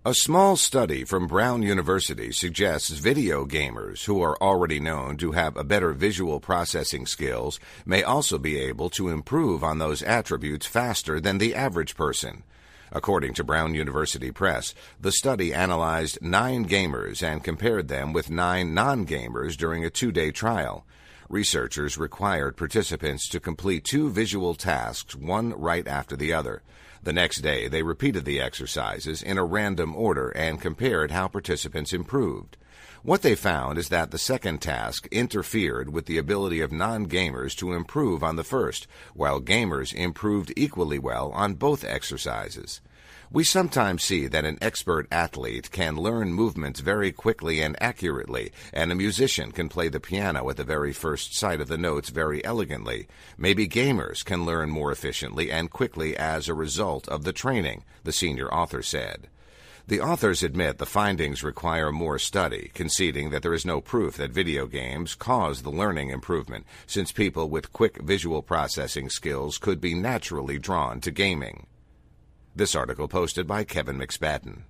A small study from Brown University suggests video gamers who are already known to have a better visual processing skills may also be able to improve on those attributes faster than the average person. According to Brown University Press, the study analyzed 9 gamers and compared them with 9 non-gamers during a 2-day trial. Researchers required participants to complete 2 visual tasks, one right after the other. The next day, they repeated the exercises in a random order and compared how participants improved. What they found is that the second task interfered with the ability of non-gamers to improve on the first, while gamers improved equally well on both exercises. We sometimes see that an expert athlete can learn movements very quickly and accurately, and a musician can play the piano at the very first sight of the notes very elegantly. Maybe gamers can learn more efficiently and quickly as a result of the training, the senior author said. The authors admit the findings require more study, conceding that there is no proof that video games cause the learning improvement, since people with quick visual processing skills could be naturally drawn to gaming. This article posted by Kevin McSpadden.